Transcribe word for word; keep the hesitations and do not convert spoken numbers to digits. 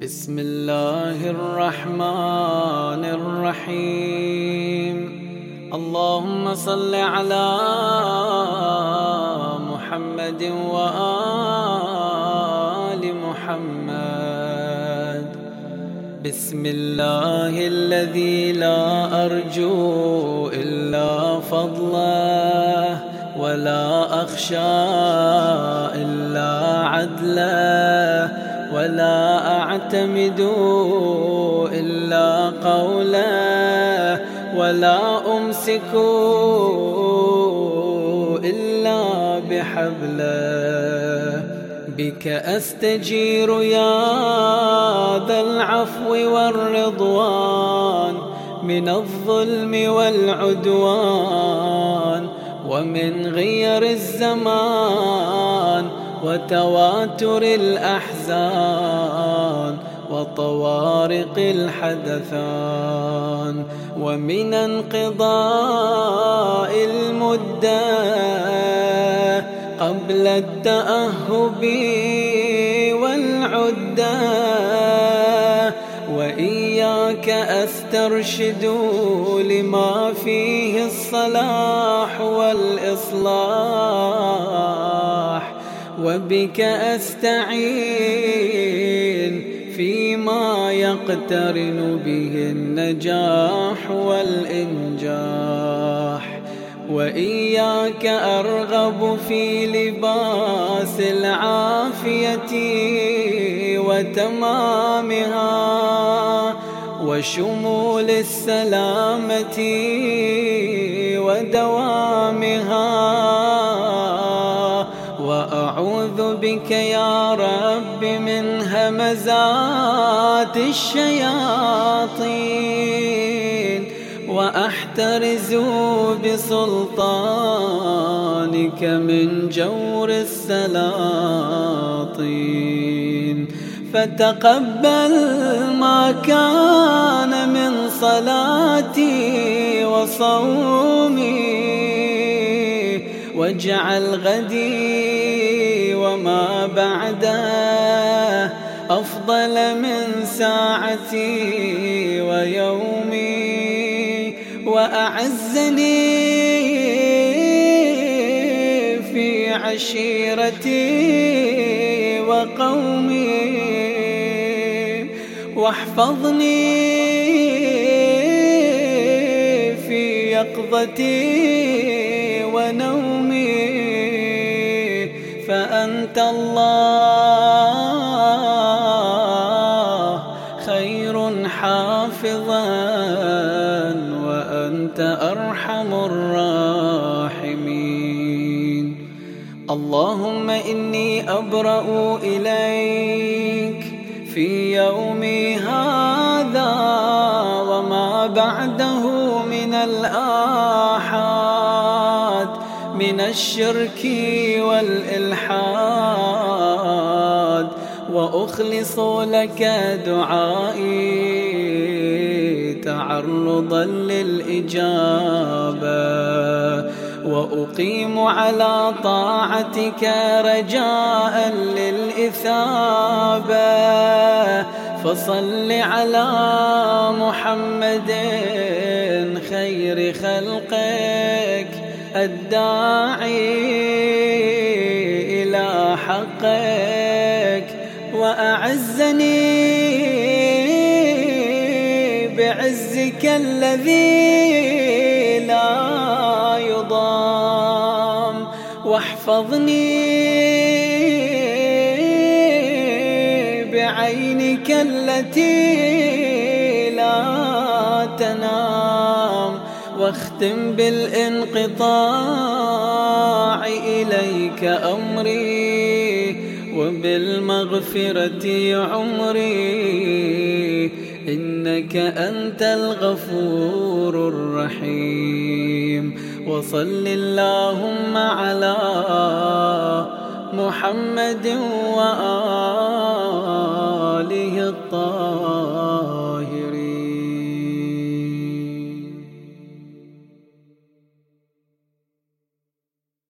بسم الله الرحمن الرحيم. اللهم صل على محمد وآل محمد. بسم الله الذي لا أرجو إلا فضله ولا أخشى إلا عدله ولا أعتمد إلا قوله ولا أمسك إلا بحبله. بك أستجير يا ذا العفو والرضوان من الظلم والعدوان ومن غير الزمان وتواتر الأحزان وطوارق الحدثان ومن انقضاء المدة قبل التأهب والعدة. وإياك أسترشد لما فيه الصلاح والإصلاح وبك أستعين فيما يقترن به النجاح والإنجاح. وإياك أرغب في لباس العافية وتمامها وشمول السلامة ودوامها. وأعوذ بك يا رب من همزات الشياطين وأحترز بسلطانك من جور السلاطين. فتقبل ما كان من صلاتي وصومي واجعل غدي وما بعده أفضل من ساعتي ويومي. وأعزني في عشيرتي وقومي واحفظني في يقظتي ونومي. فأنت الله خير حافظا وأنت أرحم الراحمين. اللهم إني أبرأ إليك في يومي هذا وما بعده من الآحاد من الشرك والإلحاد. وأخلص لك دعائي تعرضا للإجابة وأقيم على طاعتك رجاء للإثابة. فصل على محمد خير خلقك الداعي إلى حقك. وأعزني بعزك الذي لا يضام. واحفظني بعينك التي لا تنام. واختم بالانقطاع إليك أمري وبالمغفرة عمري. إنك أنت الغفور الرحيم. وصل اللهم على محمد وآله الطاهرين.